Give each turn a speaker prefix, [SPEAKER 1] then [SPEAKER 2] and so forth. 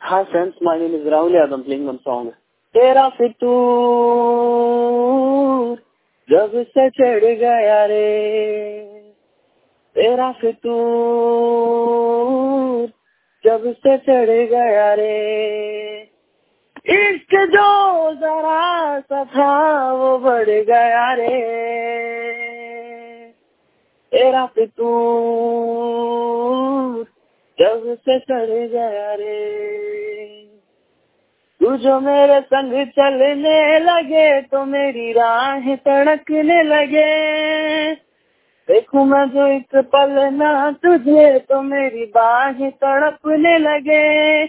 [SPEAKER 1] Hi friends, my name is Rahul Yadav. I'm playing one song. तेरा फितूर जब से चढ़ गया रे, तेरा फितूर जब से चढ़ गया रे, इश्क जो जरा सा था वो बढ़ गया रे, तेरा फितूर जब से चढ़ गया रे। तू जो मेरे संग चलने लगे तो मेरी राह तड़कने लगे, देखूं मैं जो एक पल ना तुझे तो मेरी बाहें तड़पने लगे।